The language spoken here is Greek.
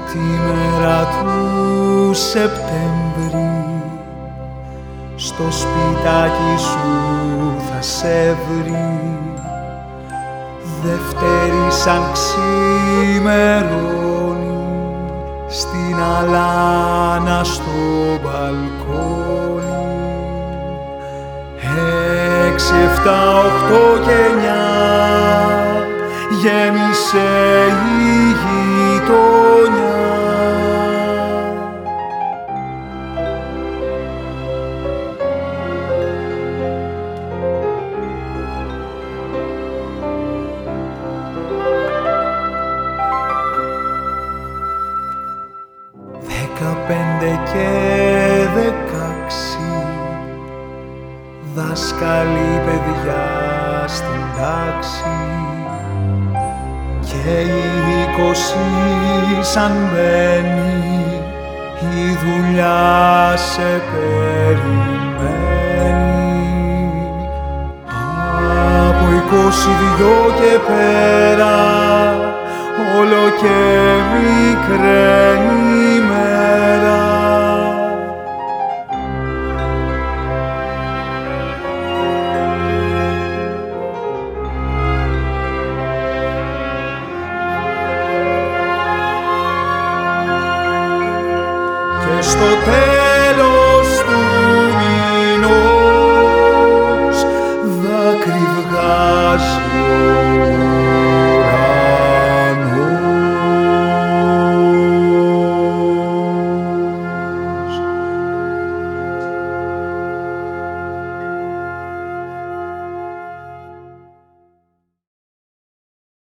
Τη μέρα του Σεπτέμβρη στο σπιτάκι σου θα σε βρει. Δεύτερη σαν ξημερώνει στην αλάνα στο μπαλκόνι. 6, 7, 8 και 9 γέμισε η γειτονιά. Και 16 δάσκαλοι παιδιά στην τάξη και οι 20 σαν μπαίνει η δουλειά σε περιμένει. Από 22 και πέρα όλο και μικραίνει.